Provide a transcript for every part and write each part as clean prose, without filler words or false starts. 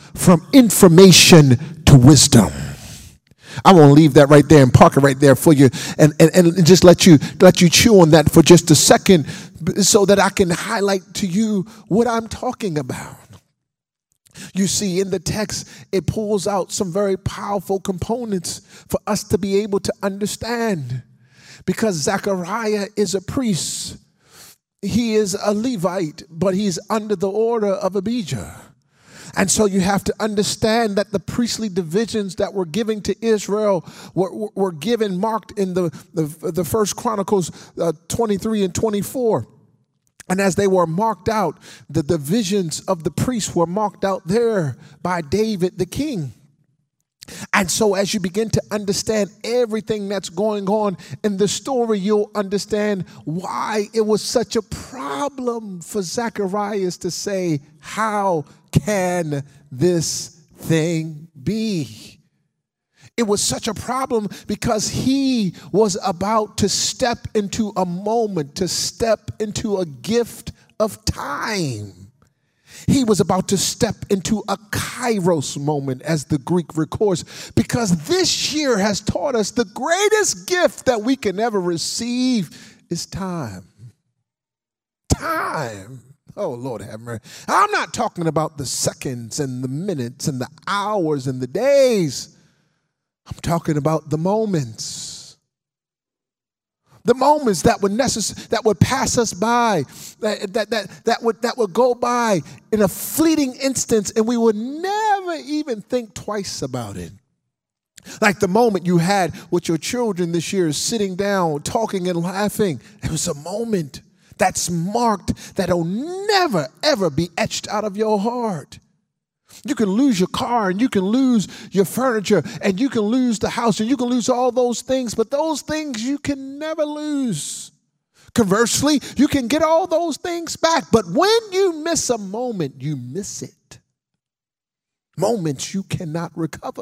from information to wisdom. I want to leave that right there and park it right there for you and just let you chew on that for just a second so that I can highlight to you what I'm talking about. You see, in the text, it pulls out some very powerful components for us to be able to understand. Because Zechariah is a priest. He is a Levite, but he's under the order of Abijah. And so you have to understand that the priestly divisions that were given to Israel were given, marked in the First Chronicles 23 and 24. And as they were marked out, the divisions of the priests were marked out there by David the king. And so as you begin to understand everything that's going on in the story, you'll understand why it was such a problem for Zacharias to say, how can this thing be? It was such a problem because he was about to step into a moment, to step into a gift of time. He was about to step into a kairos moment, as the Greek records, because this year has taught us the greatest gift that we can ever receive is time. Time. Oh, Lord have mercy. I'm not talking about the seconds and the minutes and the hours and the days. I'm talking about the moments. The moments that would pass us by, that would go by in a fleeting instance, and we would never even think twice about it. Like the moment you had with your children this year, sitting down, talking and laughing. It was a moment that's marked that'll never, ever be etched out of your heart. You can lose your car, and you can lose your furniture, and you can lose the house, and you can lose all those things, but those things you can never lose. Conversely, you can get all those things back, but when you miss a moment, you miss it. Moments you cannot recover.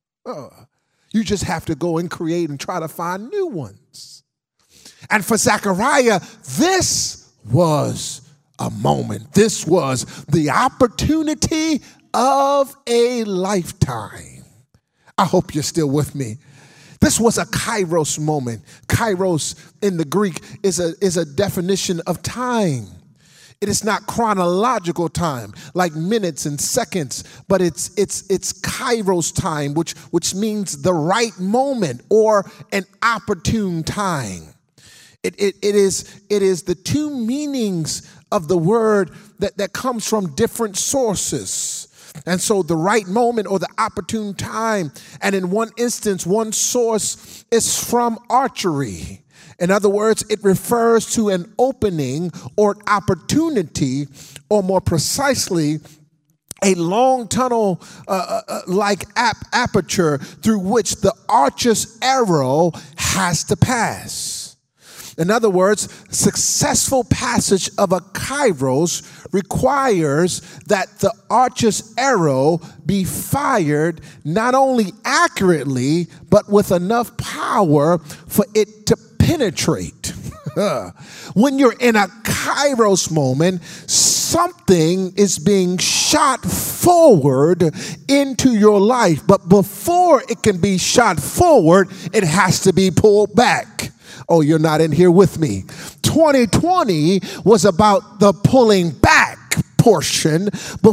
You just have to go and create and try to find new ones. And for Zechariah, this was a moment. This was the opportunity of a lifetime. I hope you're still with me. This was a kairos moment. Kairos in the Greek is a definition of time. It is not chronological time like minutes and seconds, but it's kairos time, which means the right moment or an opportune time. It is the two meanings of the word that comes from different sources. And so the right moment or the opportune time, and in one instance, one source is from archery. In other words, it refers to an opening or opportunity, or more precisely, a long tunnel like aperture through which the archer's arrow has to pass. In other words, successful passage of a kairos requires that the archer's arrow be fired not only accurately, but with enough power for it to penetrate. When you're in a kairos moment, something is being shot forward into your life. But before it can be shot forward, it has to be pulled back. Oh, you're not in here with me. 2020 was about the pulling back portion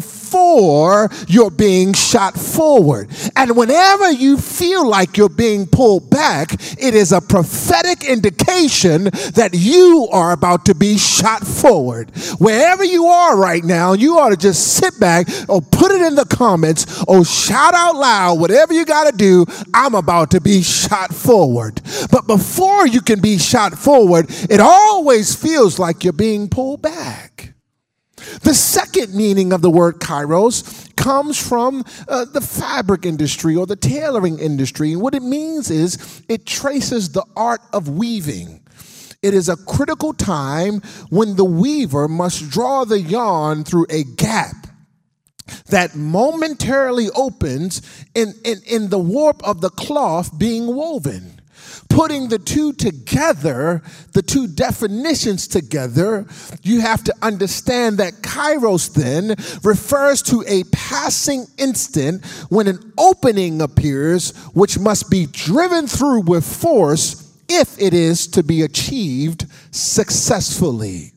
before you're being shot forward. And whenever you feel like you're being pulled back, it is a prophetic indication that you are about to be shot forward. Wherever you are right now, you ought to just sit back or put it in the comments or shout out loud, whatever you got to do, I'm about to be shot forward. But before you can be shot forward, it always feels like you're being pulled back. The second meaning of the word kairos comes from the fabric industry or the tailoring industry. And what it means is it traces the art of weaving. It is a critical time when the weaver must draw the yarn through a gap that momentarily opens in the warp of the cloth being woven. putting the two together, the two definitions together, you have to understand that kairos then refers to a passing instant when an opening appears, which must be driven through with force if it is to be achieved successfully.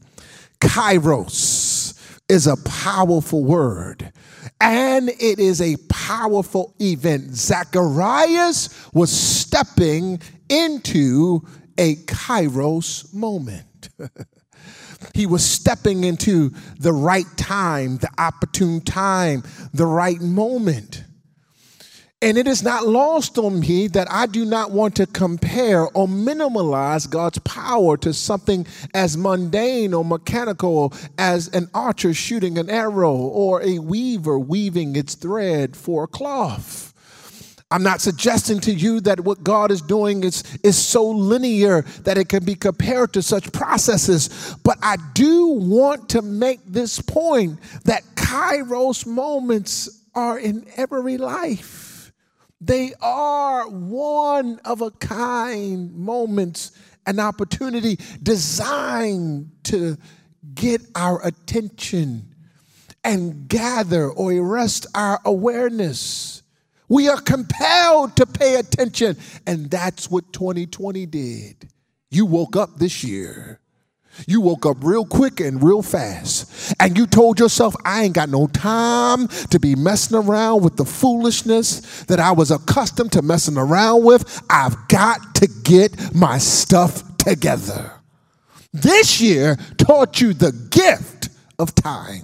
Kairos is a powerful word, and it is a powerful event. Zacharias was stepping into a kairos moment. He was stepping into the right time, the opportune time, the right moment. And it is not lost on me that I do not want to compare or minimalize God's power to something as mundane or mechanical as an archer shooting an arrow or a weaver weaving its thread for a cloth. I'm not suggesting to you that what God is doing is so linear that it can be compared to such processes, but I do want to make this point that kairos moments are in every life. They are one of a kind moments, an opportunity designed to get our attention and gather or arrest our awareness. We are compelled to pay attention, and that's what 2020 did. You woke up this year. You woke up real quick and real fast, and you told yourself, I ain't got no time to be messing around with the foolishness that I was accustomed to messing around with. I've got to get my stuff together. This year taught you the gift of time,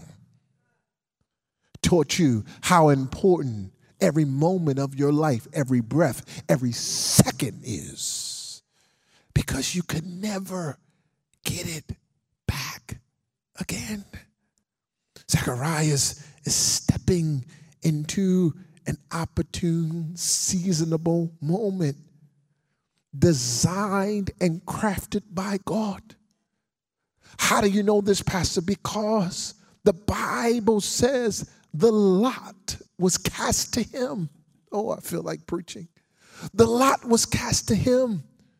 taught you how important every moment of your life, every breath, every second is, because you could never get it back again. Zacharias is stepping into an opportune, seasonable moment designed and crafted by God. How do you know this, Pastor? Because the Bible says the lot was cast to him. Oh, I feel like preaching. The lot was cast to him.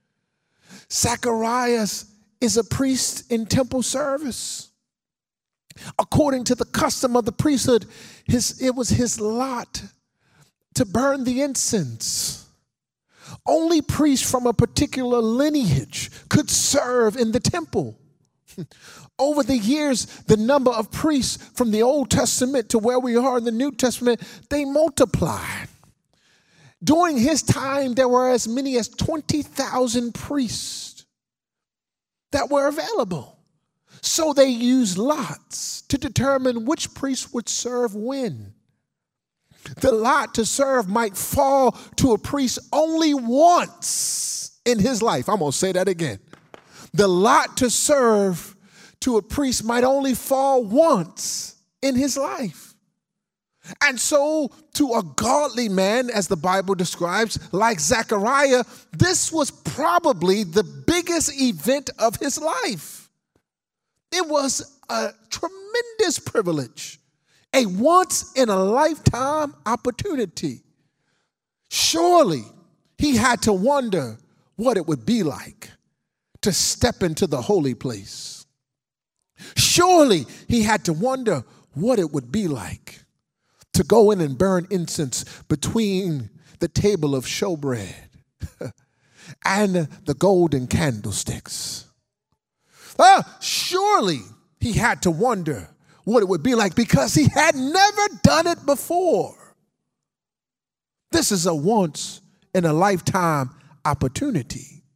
Zacharias is a priest in temple service. According to the custom of the priesthood, it was his lot to burn the incense. Only priests from a particular lineage could serve in the temple. Over the years, the number of priests from the Old Testament to where we are in the New Testament, they multiplied. During his time, there were as many as 20,000 priests that were available. So they used lots to determine which priest would serve when. The lot to serve might fall to a priest only once in his life. I'm going to say that again. The lot to serve to a priest might only fall once in his life. And so to a godly man, as the Bible describes, like Zechariah, this was probably the biggest event of his life. It was a tremendous privilege, a once-in-a-lifetime opportunity. Surely he had to wonder what it would be like to step into the holy place. Surely he had to wonder what it would be like to go in and burn incense between the table of showbread and the golden candlesticks. Surely he had to wonder what it would be like because he had never done it before. This is a once in a lifetime opportunity.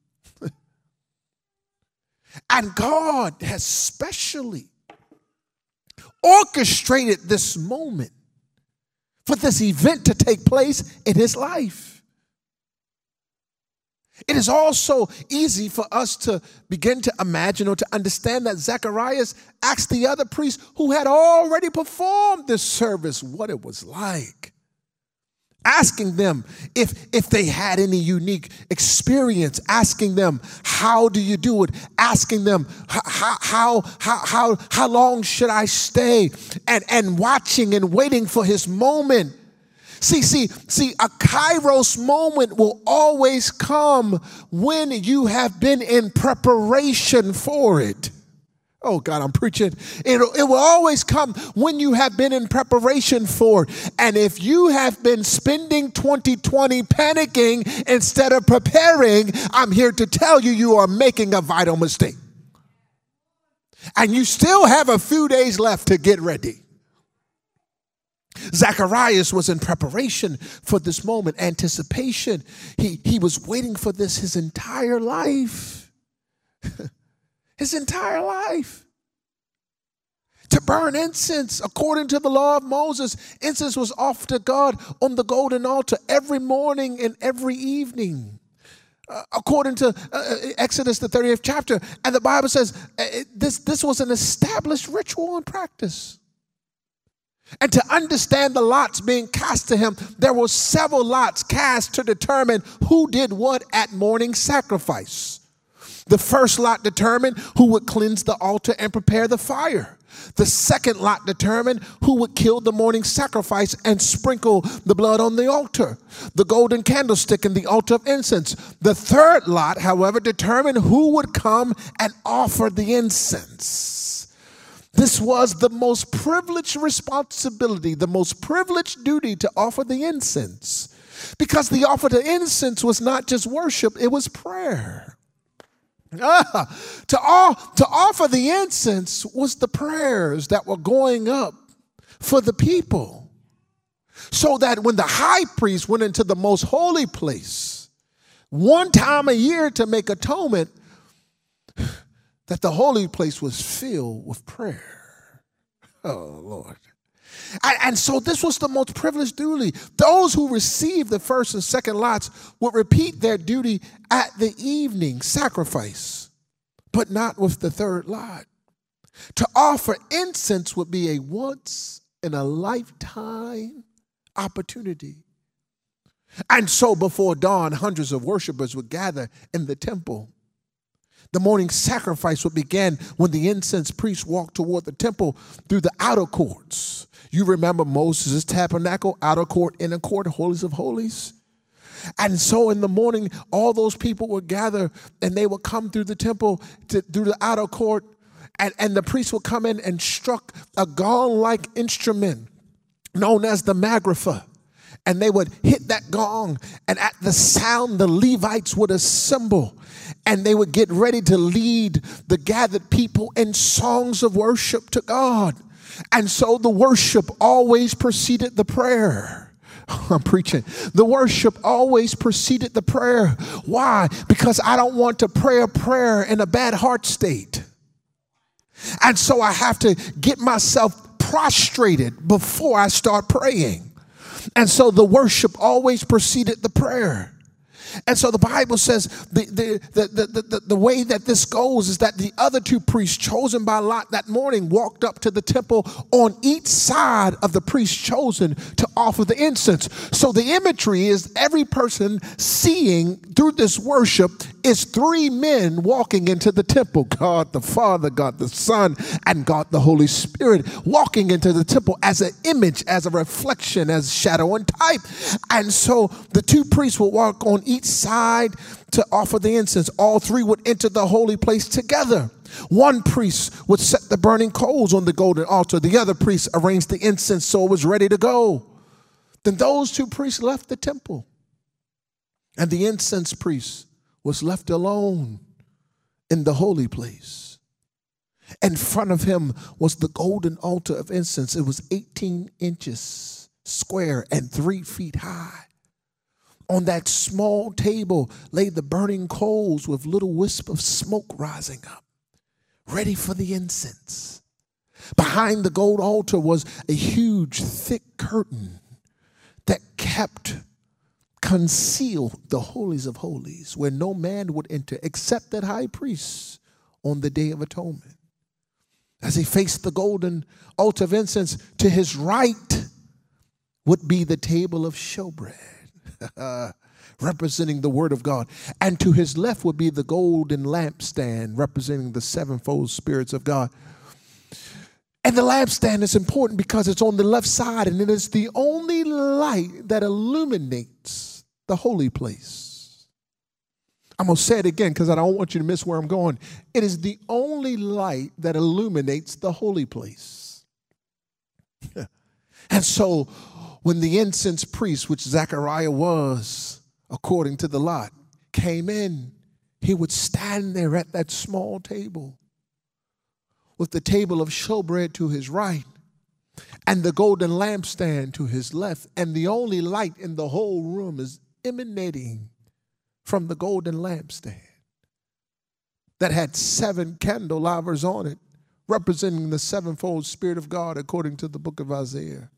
And God has specially orchestrated this moment for this event to take place in his life. It is also easy for us to begin to imagine or to understand that Zacharias asked the other priests who had already performed this service what it was like. Asking them if they had any unique experience, asking them, how do you do it? Asking them, how long should I stay? And watching and waiting for his moment. See, a Kairos moment will always come when you have been in preparation for it. Oh God, I'm preaching. It will always come when you have been in preparation for it. And if you have been spending 2020 panicking instead of preparing, I'm here to tell you, you are making a vital mistake. And you still have a few days left to get ready. Zacharias was in preparation for this moment, anticipation. He was waiting for this his entire life. His entire life. To burn incense, according to the law of Moses, incense was offered to God on the golden altar every morning and every evening. According to Exodus, the 30th chapter. And the Bible says this was an established ritual and practice. And to understand the lots being cast to him, there were several lots cast to determine who did what at morning sacrifice. The first lot determined who would cleanse the altar and prepare the fire. The second lot determined who would kill the morning sacrifice and sprinkle the blood on the altar, the golden candlestick and the altar of incense. The third lot, however, determined who would come and offer the incense. This was the most privileged responsibility, the most privileged duty to offer the incense, because the offer to incense was not just worship, it was prayer. To offer the incense was the prayers that were going up for the people, so that when the high priest went into the most holy place one time a year to make atonement, that the holy place was filled with prayer. Oh, Lord. And so this was the most privileged duty. Those who received the first and second lots would repeat their duty at the evening sacrifice, but not with the third lot. To offer incense would be a once in a lifetime opportunity. And so before dawn, hundreds of worshipers would gather in the temple. The morning sacrifice would begin when the incense priest walked toward the temple through the outer courts. You remember Moses' tabernacle, outer court, inner court, holies of holies. And so in the morning, all those people would gather and they would come through the temple, through the outer court, and the priest would come in and struck a gong-like instrument known as the magraphah. And they would hit that gong, and at the sound, the Levites would assemble, and they would get ready to lead the gathered people in songs of worship to God. And so the worship always preceded the prayer. I'm preaching. The worship always preceded the prayer. Why? Because I don't want to pray a prayer in a bad heart state. And so I have to get myself prostrated before I start praying. And so the worship always preceded the prayer. And so the Bible says the way that this goes is that the other two priests chosen by Lot that morning walked up to the temple on each side of the priest chosen to offer the incense. So the imagery is every person seeing through this worship is three men walking into the temple. God the Father, God the Son, and God the Holy Spirit walking into the temple as an image, as a reflection, as shadow and type. And so the two priests will walk on each side to offer the incense. All three would enter the holy place together. One priest would set the burning coals on the golden altar. The other priest arranged the incense so it was ready to go. Then those two priests left the temple, and the incense priest was left alone in the holy place. In front of him was the golden altar of incense. It was 18 inches square and 3 feet high. On that small table lay the burning coals with little wisp of smoke rising up, ready for the incense. Behind the gold altar was a huge, thick curtain that concealed the holies of holies, where no man would enter except that high priest on the Day of Atonement. As he faced the golden altar of incense, to his right would be the table of showbread, representing the word of God. And to his left would be the golden lampstand, representing the sevenfold spirits of God. And the lampstand is important because it's on the left side, and it is the only light that illuminates the holy place. I'm going to say it again because I don't want you to miss where I'm going. It is the only light that illuminates the holy place. And so when the incense priest, which Zechariah was, according to the lot, came in, he would stand there at that small table with the table of showbread to his right and the golden lampstand to his left. And the only light in the whole room is emanating from the golden lampstand that had 7 candelabras on it, representing the sevenfold Spirit of God according to the book of Isaiah.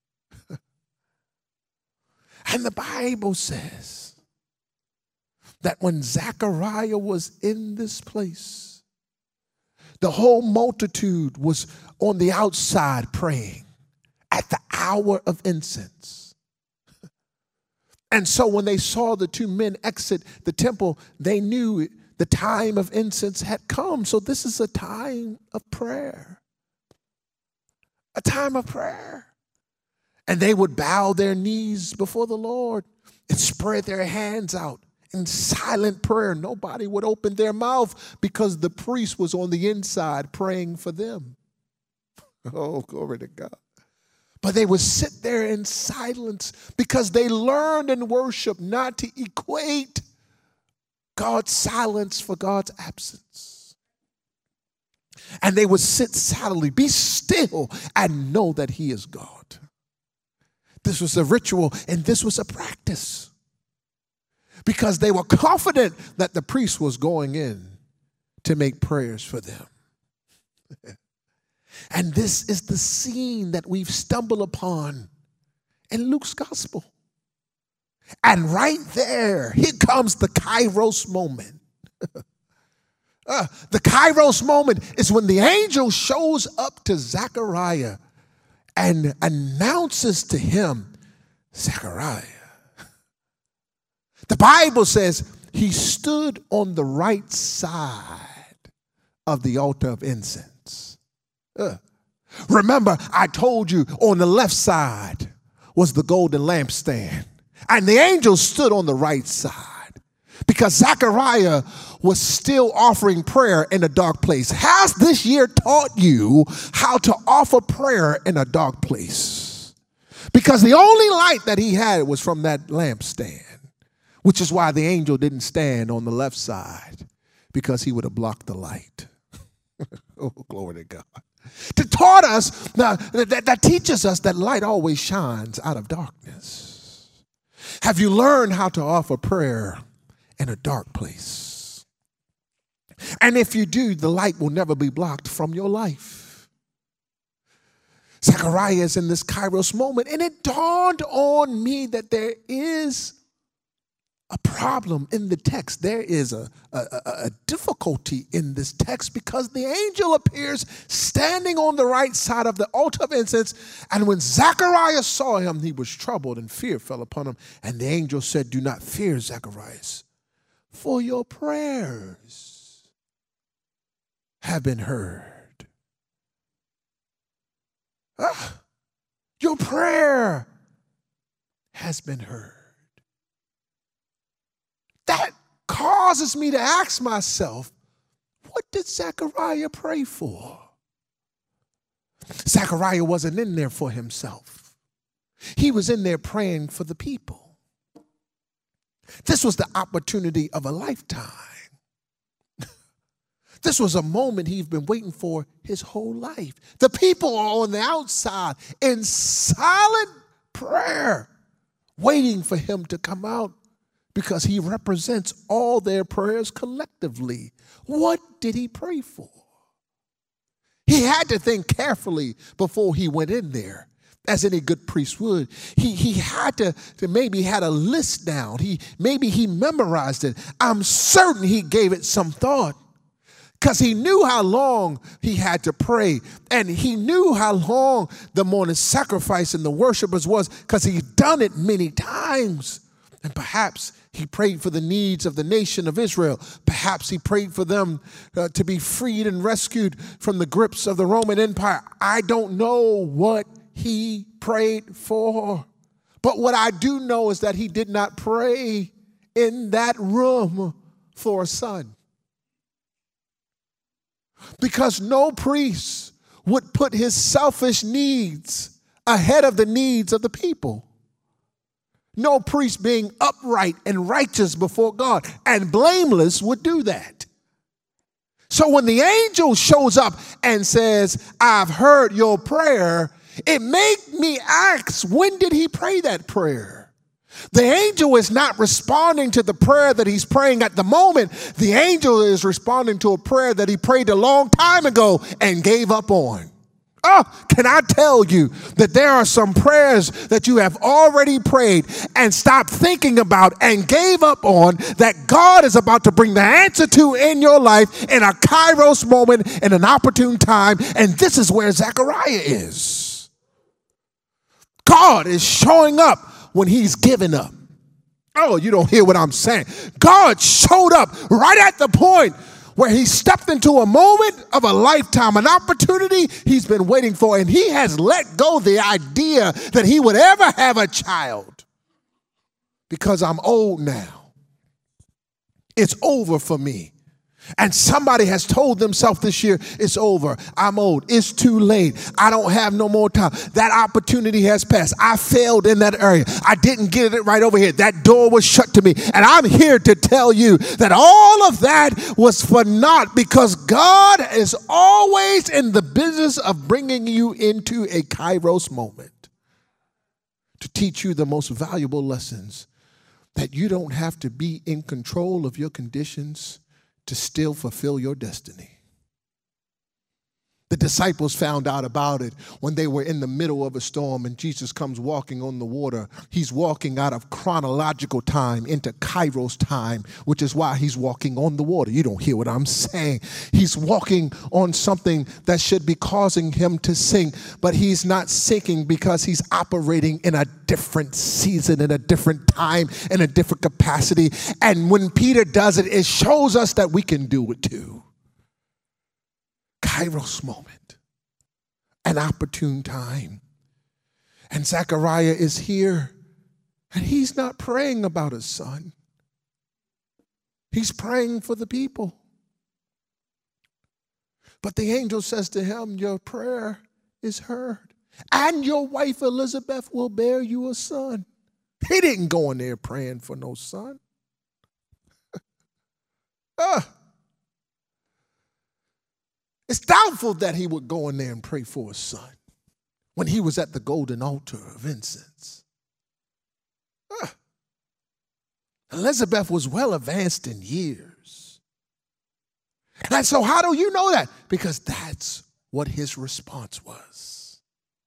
And the Bible says that when Zechariah was in this place, the whole multitude was on the outside praying at the hour of incense. And so when they saw the 2 men exit the temple, they knew the time of incense had come. So this is a time of prayer. A time of prayer. And they would bow their knees before the Lord and spread their hands out in silent prayer. Nobody would open their mouth because the priest was on the inside praying for them. Oh, glory to God. But they would sit there in silence because they learned in worship not to equate God's silence for God's absence. And they would sit silently, be still, and know that He is God. This was a ritual and this was a practice because they were confident that the priest was going in to make prayers for them. And this is the scene that we've stumbled upon in Luke's gospel. And right there, here comes the Kairos moment. The Kairos moment is when the angel shows up to Zechariah and announces to him, Zechariah. The Bible says he stood on the right side of the altar of incense. Remember, I told you on the left side was the golden lampstand. And the angel stood on the right side because Zechariah was still offering prayer in a dark place. Has this year taught you how to offer prayer in a dark place? Because the only light that he had was from that lampstand, which is why the angel didn't stand on the left side, because he would have blocked the light. Oh, glory to God. That taught us, that teaches us that light always shines out of darkness. Have you learned how to offer prayer in a dark place? And if you do, the light will never be blocked from your life. Zechariah is in this Kairos moment, and it dawned on me that there is a problem in the text. There is a difficulty in this text because the angel appears standing on the right side of the altar of incense. And when Zechariah saw him, he was troubled and fear fell upon him. And the angel said, "Do not fear, Zacharias, for your prayers have been heard." Your prayer has been heard. That causes me to ask myself, what did Zechariah pray for? Zechariah wasn't in there for himself. He was in there praying for the people. This was the opportunity of a lifetime. This was a moment he's been waiting for his whole life. The people are on the outside in silent prayer, waiting for him to come out, because he represents all their prayers collectively. What did he pray for? He had to think carefully before he went in there, as any good priest would. He had to maybe had a list down. Maybe he memorized it. I'm certain he gave it some thought, because he knew how long he had to pray, and he knew how long the morning sacrifice and the worshipers was, because he'd done it many times. And perhaps he prayed for the needs of the nation of Israel. Perhaps he prayed for them to be freed and rescued from the grips of the Roman Empire. I don't know what he prayed for. But what I do know is that he did not pray in that room for a son. Because no priest would put his selfish needs ahead of the needs of the people. No priest being upright and righteous before God and blameless would do that. So when the angel shows up and says, I've heard your prayer, it made me ask, when did he pray that prayer? The angel is not responding to the prayer that he's praying at the moment. The angel is responding to a prayer that he prayed a long time ago and gave up on. Oh, can I tell you that there are some prayers that you have already prayed and stopped thinking about and gave up on that God is about to bring the answer to in your life in a kairos moment, in an opportune time. And this is where Zechariah is. God is showing up when he's given up. Oh, you don't hear what I'm saying. God showed up right at the point where he stepped into a moment of a lifetime, an opportunity he's been waiting for, and he has let go the idea that he would ever have a child. Because I'm old now. It's over for me. And somebody has told themselves this year, it's over. I'm old. It's too late. I don't have no more time. That opportunity has passed. I failed in that area. I didn't get it right over here. That door was shut to me. And I'm here to tell you that all of that was for naught, because God is always in the business of bringing you into a kairos moment to teach you the most valuable lessons, that you don't have to be in control of your conditions to still fulfill your destiny. The disciples found out about it when they were in the middle of a storm and Jesus comes walking on the water. He's walking out of chronological time into kairos time, which is why he's walking on the water. You don't hear what I'm saying. He's walking on something that should be causing him to sink, but he's not sinking because he's operating in a different season, in a different time, in a different capacity. And when Peter does it, it shows us that we can do it too. Kairos moment, an opportune time. And Zechariah is here, and he's not praying about his son. He's praying for the people. But the angel says to him, your prayer is heard, and your wife Elizabeth will bear you a son. He didn't go in there praying for no son. It's doubtful that he would go in there and pray for his son when he was at the golden altar of incense. Elizabeth was well advanced in years. And so how do you know that? Because that's what his response was.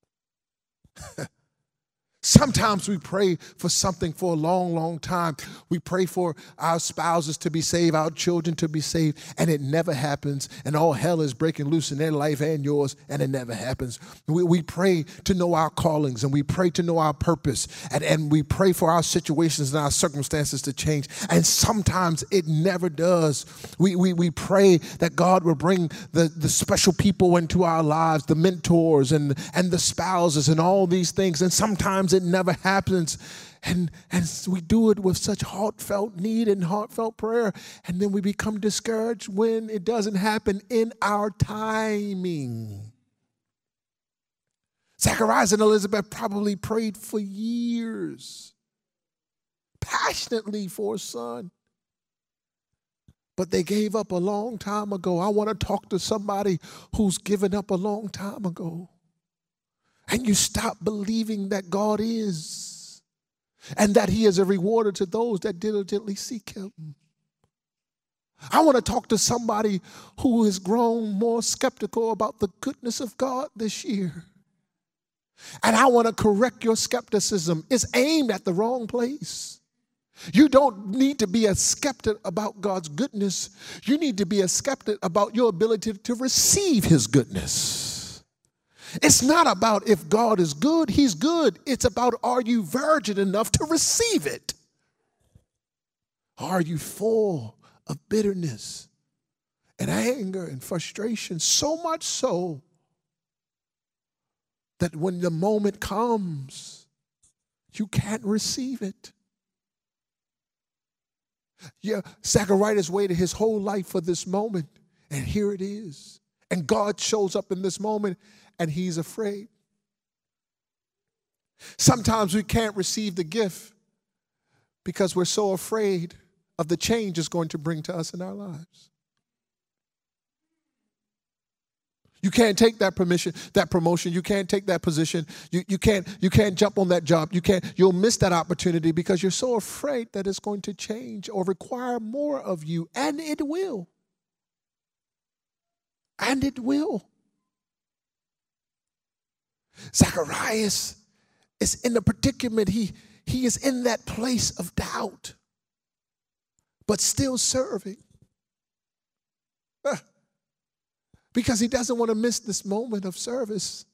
Sometimes we pray for something for a long, long time. We pray for our spouses to be saved, our children to be saved, and it never happens. And all hell is breaking loose in their life and yours, and it never happens. We pray to know our callings, and we pray to know our purpose, and we pray for our situations and our circumstances to change. And sometimes it never does. We pray that God will bring the special people into our lives, the mentors and the spouses and all these things. And sometimes it never happens, and we do it with such heartfelt need and heartfelt prayer, and then we become discouraged when it doesn't happen in our timing. Zacharias and Elizabeth probably prayed for years, passionately for a son, but they gave up a long time ago. I want to talk to somebody who's given up a long time ago. And you stop believing that God is, and that he is a rewarder to those that diligently seek him. I want to talk to somebody who has grown more skeptical about the goodness of God this year. And I want to correct your skepticism. It's aimed at the wrong place. You don't need to be a skeptic about God's goodness. You need to be a skeptic about your ability to receive his goodness. It's not about if God is good, he's good. It's about, are you virgin enough to receive it? Are you full of bitterness and anger and frustration? So much so that when the moment comes, you can't receive it. Yeah, Zacharias waited his whole life for this moment, and here it is. And God shows up in this moment, and he's afraid. Sometimes we can't receive the gift because we're so afraid of the change it's going to bring to us in our lives. You can't take that promotion. You can't take that position. You can't jump on that job. You'll miss that opportunity because you're so afraid that it's going to change or require more of you. And it will. And it will. Zacharias is in the predicament. He is in that place of doubt, but still serving. Because he doesn't want to miss this moment of service.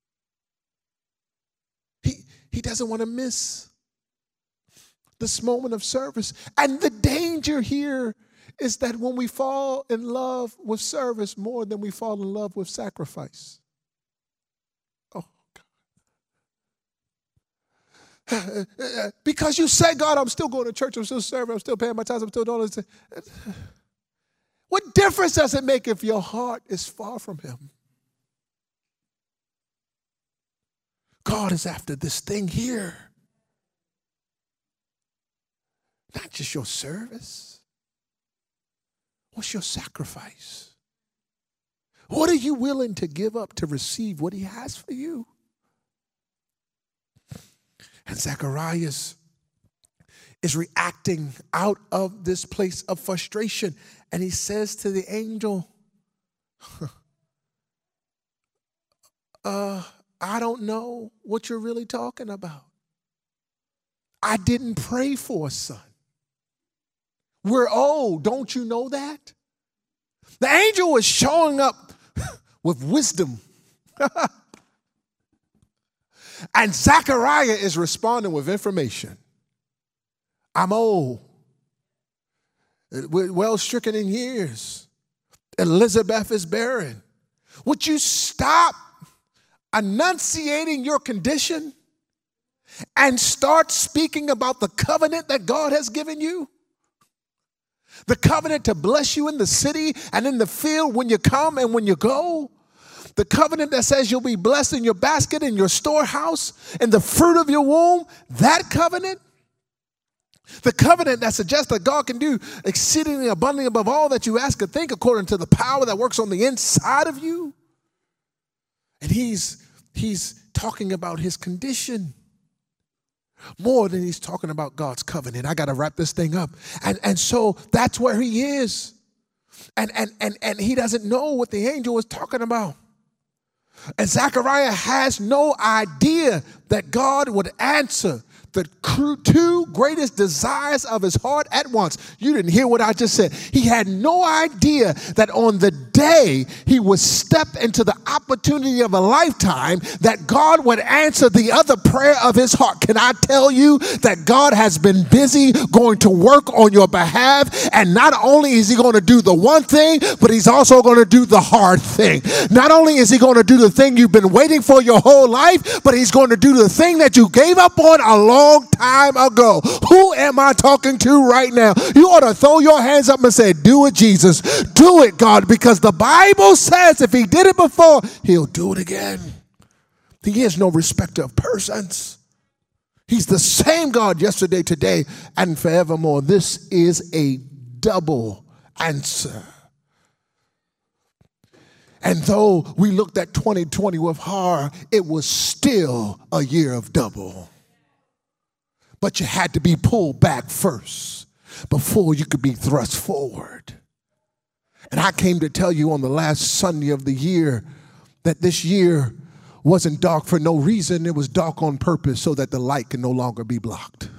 He doesn't want to miss this moment of service. And the danger here is that when we fall in love with service more than we fall in love with sacrifice. Oh, God. Because you say, God, I'm still going to church, I'm still serving, I'm still paying my tithes, I'm still doing this. What difference does it make if your heart is far from him? God is after this thing here. Not just your service. What's your sacrifice? What are you willing to give up to receive what he has for you? And Zacharias is reacting out of this place of frustration. And he says to the angel, I don't know what you're really talking about. I didn't pray for a son. We're old. Don't you know that? The angel was showing up with wisdom. And Zachariah is responding with information. I'm old, well stricken in years. Elizabeth is barren. Would you stop enunciating your condition and start speaking about the covenant that God has given you? The covenant to bless you in the city and in the field when you come and when you go. The covenant that says you'll be blessed in your basket, in your storehouse, in the fruit of your womb. That covenant. The covenant that suggests that God can do exceedingly abundantly above all that you ask or think according to the power that works on the inside of you. And he's talking about his condition more than he's talking about God's covenant. I got to wrap this thing up. And so that's where he is. And he doesn't know what the angel was talking about. And Zechariah has no idea that God would answer the two greatest desires of his heart at once. You didn't hear what I just said. He had no idea that on the day he would step into the opportunity of a lifetime, that God would answer the other prayer of his heart. Can I tell you that God has been busy going to work on your behalf? And not only is he going to do the one thing, but he's also going to do the hard thing. Not only is he going to do the thing you've been waiting for your whole life, but he's going to do the thing that you gave up on a long time ago. Who am I talking to right now? You ought to throw your hands up and say, do it, Jesus. Do it, God, because the Bible says if he did it before, he'll do it again. He is no respecter of persons. He's the same God yesterday, today, and forevermore. This is a double answer. And though we looked at 2020 with horror, it was still a year of double. But you had to be pulled back first before you could be thrust forward. And I came to tell you on the last Sunday of the year that this year wasn't dark for no reason. It was dark on purpose so that the light can no longer be blocked.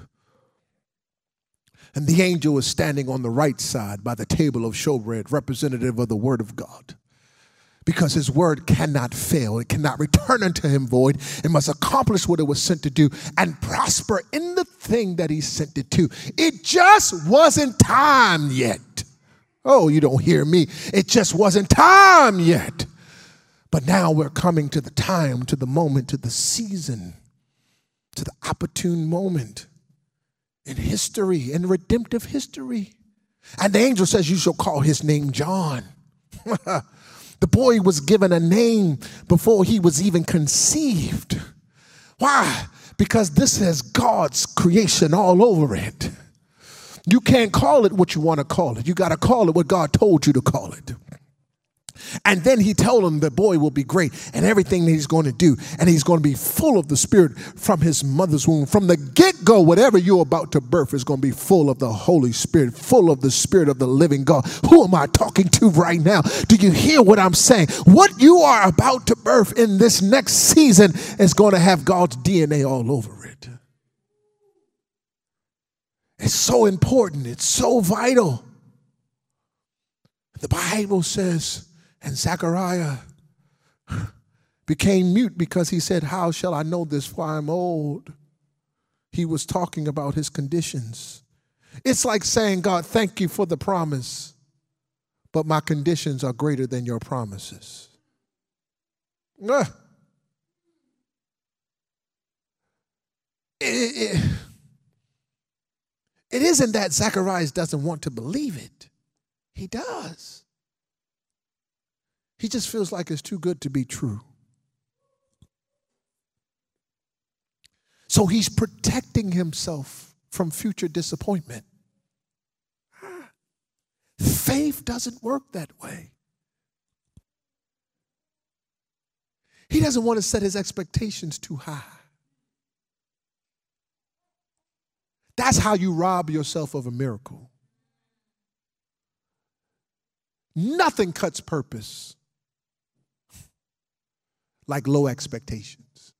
And the angel was standing on the right side by the table of showbread, representative of the word of God. because his word cannot fail. It cannot return unto him void. It must accomplish what it was sent to do and prosper in the thing that he sent it to. It just wasn't time yet. Oh, you don't hear me. It just wasn't time yet. But now we're coming to the time, to the moment, to the season, to the opportune moment in history, in redemptive history. And the angel says, you shall call his name John. The boy was given a name before he was even conceived. Why? Because this has God's creation all over it. You can't call it what you want to call it. You got to call it what God told you to call it. And then he told him the boy will be great and everything that he's going to do. And he's going to be full of the Spirit from his mother's womb. From the get-go, whatever you're about to birth is going to be full of the Holy Spirit, full of the Spirit of the living God. Who am I talking to right now? Do you hear what I'm saying? What you are about to birth in this next season is going to have God's DNA all over it. It's so important. It's so vital. The Bible says, and Zechariah became mute because he said, how shall I know this, for I'm old? He was talking about his conditions. It's like saying, God, thank you for the promise, but my conditions are greater than your promises. It isn't that Zacharias doesn't want to believe it. He does. He just feels like it's too good to be true. So he's protecting himself from future disappointment. Faith doesn't work that way. He doesn't want to set his expectations too high. That's how you rob yourself of a miracle. Nothing cuts purpose like low expectations.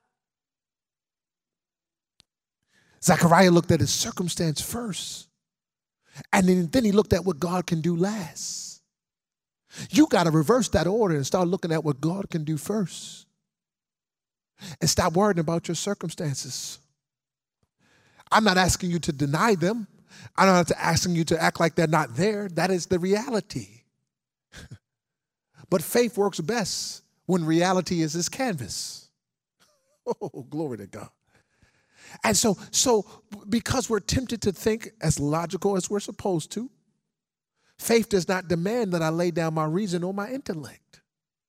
Zechariah looked at his circumstance first, and then he looked at what God can do last. You got to reverse that order and start looking at what God can do first. And stop worrying about your circumstances. I'm not asking you to deny them. I'm not asking you to act like they're not there. That is the reality. But faith works best when reality is this canvas. Oh, glory to God. And so because we're tempted to think as logical as we're supposed to, faith does not demand that I lay down my reason or my intellect.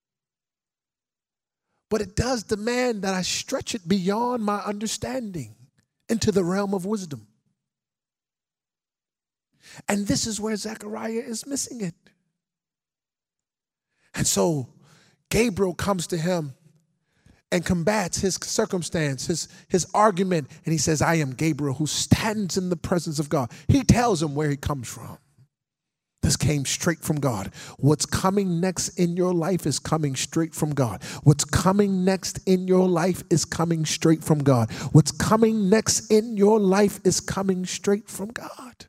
But it does demand that I stretch it beyond my understanding into the realm of wisdom. And this is where Zechariah is missing it. And so Gabriel comes to him and combats his circumstance, his argument, and he says, I am Gabriel who stands in the presence of God. He tells him where he comes from. This came straight from God. What's coming next in your life is coming straight from God. What's coming next in your life is coming straight from God. What's coming next in your life is coming straight from God.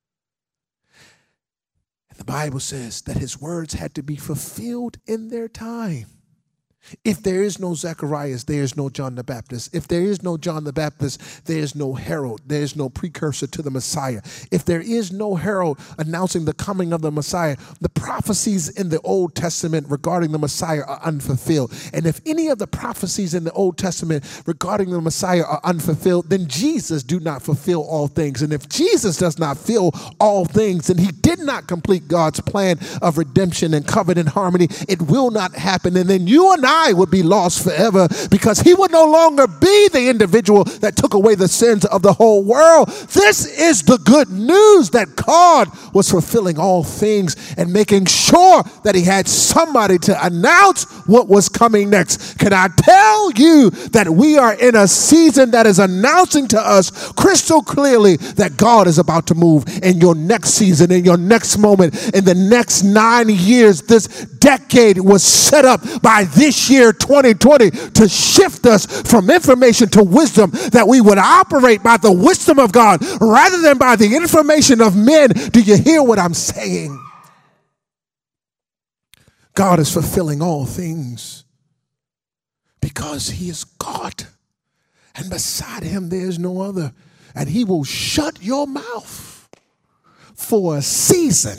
And the Bible says that his words had to be fulfilled in their time. If there is no Zacharias, there is no John the Baptist. If there is no John the Baptist, there is no herald. There is no precursor to the Messiah. If there is no herald announcing the coming of the Messiah, the prophecies in the Old Testament regarding the Messiah are unfulfilled. And if any of the prophecies in the Old Testament regarding the Messiah are unfulfilled, then Jesus do not fulfill all things. And if Jesus does not fill all things, then he did not complete God's plan of redemption and covenant harmony. It will not happen. And then you and I would be lost forever, because he would no longer be the individual that took away the sins of the whole world. This is the good news, that God was fulfilling all things and making sure that he had somebody to announce what was coming next. Can I tell you that we are in a season that is announcing to us crystal clearly that God is about to move in your next season, in your next moment, in the next 9 years. This decade was set up by this year 2020 to shift us from information to wisdom, that we would operate by the wisdom of God rather than by the information of men. Do you hear what I'm saying? God is fulfilling all things because he is God. And beside him, there is no other. And he will shut your mouth for a season.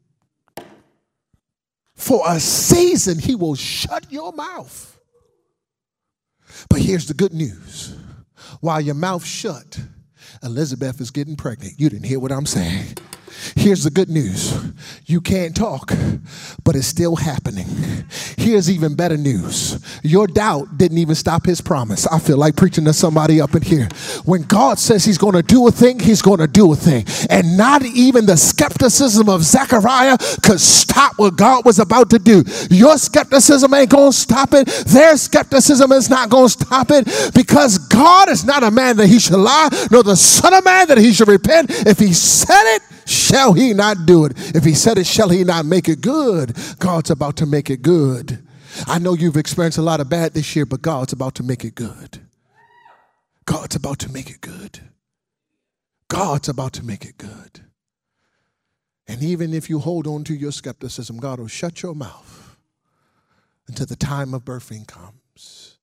For a season, he will shut your mouth. But here's the good news. While your mouth shut, Elizabeth is getting pregnant. You didn't hear what I'm saying. Here's the good news. You can't talk, but it's still happening. Here's even better news. Your doubt didn't even stop his promise. I feel like preaching to somebody up in here. When God says he's going to do a thing, he's going to do a thing. And not even the skepticism of Zechariah could stop what God was about to do. Your skepticism ain't going to stop it. Their skepticism is not going to stop it, because God is not a man that he should lie, nor the son of man that he should repent. If he said it, shall he not do it? If he said it, shall he not make it good? God's about to make it good. I know you've experienced a lot of bad this year, but God's about to make it good. God's about to make it good. God's about to make it good. And even if you hold on to your skepticism, God will shut your mouth until the time of birthing comes.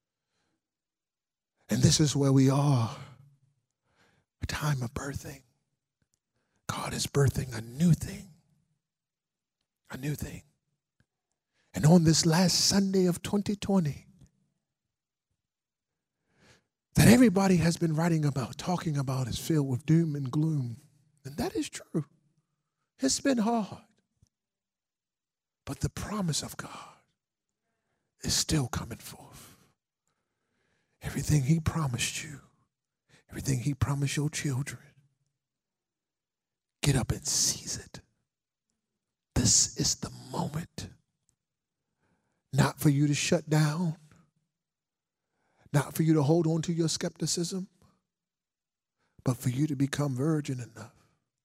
And this is where we are. A time of birthing. God is birthing a new thing. A new thing. And on this last Sunday of 2020, that everybody has been writing about, talking about, is filled with doom and gloom. And that is true. It's been hard. But the promise of God is still coming forth. Everything he promised you, everything he promised your children, get up and seize it. This is the moment. Not for you to shut down. Not for you to hold on to your skepticism. But for you to become virgin enough.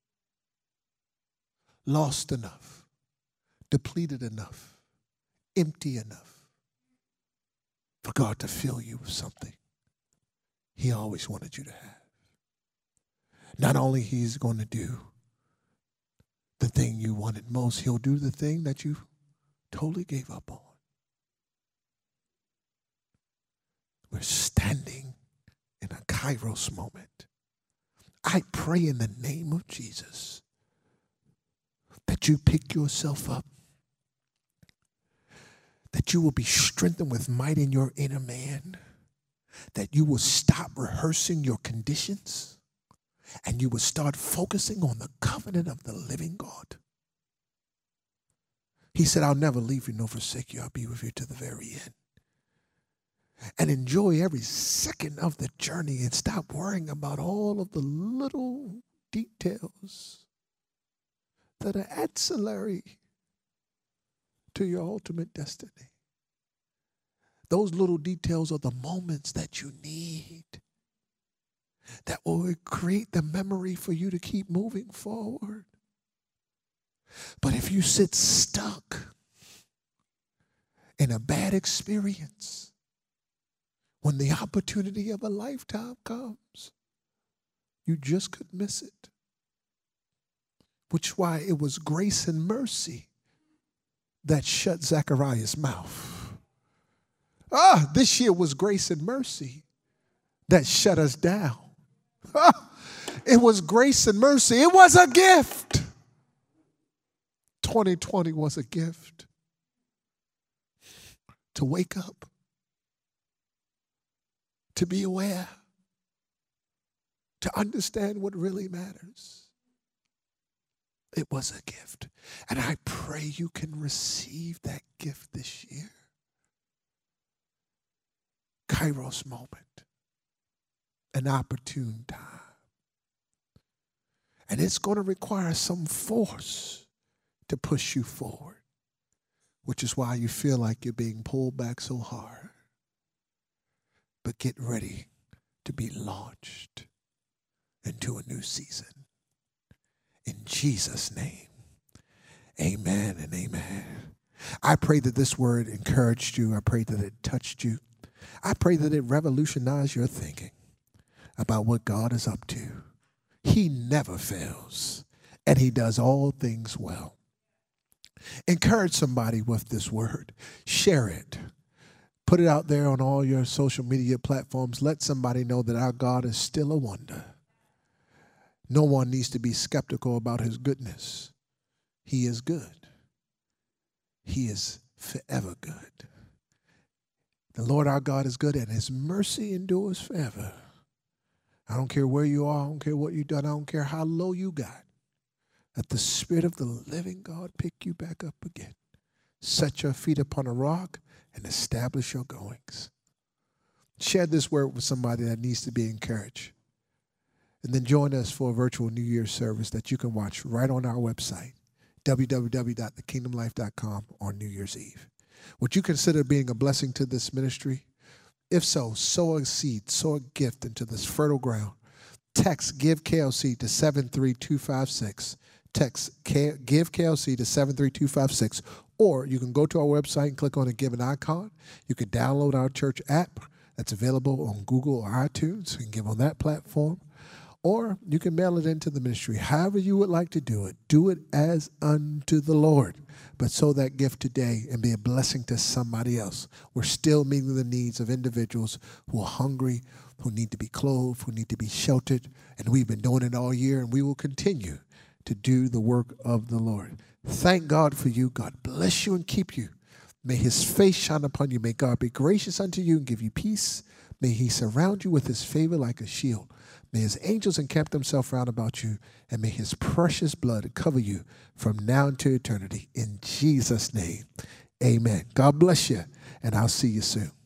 Lost enough. Depleted enough. Empty enough. For God to fill you with something he always wanted you to have. Not only he's going to do the thing you wanted most, he'll do the thing that you totally gave up on. We're standing in a Kairos moment. I pray in the name of Jesus that you pick yourself up, that you will be strengthened with might in your inner man, that you will stop rehearsing your conditions, and you will start focusing on the covenant of the living God. He said, I'll never leave you nor forsake you. I'll be with you to the very end. And enjoy every second of the journey and stop worrying about all of the little details that are ancillary to your ultimate destiny. Those little details are the moments that you need that will create the memory for you to keep moving forward. But if you sit stuck in a bad experience, when the opportunity of a lifetime comes, you just could miss it. Which is why it was grace and mercy that shut Zechariah's mouth. This year was grace and mercy that shut us down. It was grace and mercy. It was a gift. 2020 was a gift. To wake up. To be aware. To understand what really matters. It was a gift. And I pray you can receive that gift this year. Kairos moment. An opportune time. And it's going to require some force to push you forward, which is why you feel like you're being pulled back so hard. But get ready to be launched into a new season. In Jesus' name, amen and amen. I pray that this word encouraged you. I pray that it touched you. I pray that it revolutionized your thinking about what God is up to. He never fails, and he does all things well. Encourage somebody with this word. Share it. Put it out there on all your social media platforms. Let somebody know that our God is still a wonder. No one needs to be skeptical about his goodness. He is good. He is forever good. The Lord our God is good, and his mercy endures forever. I don't care where you are. I don't care what you've done. I don't care how low you got. Let the Spirit of the living God pick you back up again. Set your feet upon a rock and establish your goings. Share this word with somebody that needs to be encouraged. And then join us for a virtual New Year's service that you can watch right on our website, www.thekingdomlife.com, on New Year's Eve. Would you consider being a blessing to this ministry? If so, sow a seed, sow a gift into this fertile ground. Text Give KLC to 73256. Text Give KLC to 73256. Or you can go to our website and click on the Give an icon. You can download our church app that's available on Google or iTunes. You can give on that platform. Or you can mail it into the ministry. However you would like to do it as unto the Lord. But sow that gift today and be a blessing to somebody else. We're still meeting the needs of individuals who are hungry, who need to be clothed, who need to be sheltered. And we've been doing it all year, and we will continue to do the work of the Lord. Thank God for you. God bless you and keep you. May his face shine upon you. May God be gracious unto you and give you peace. May he surround you with his favor like a shield. May his angels encamp themselves round about you, and may his precious blood cover you from now into eternity. In Jesus' name, amen. God bless you, and I'll see you soon.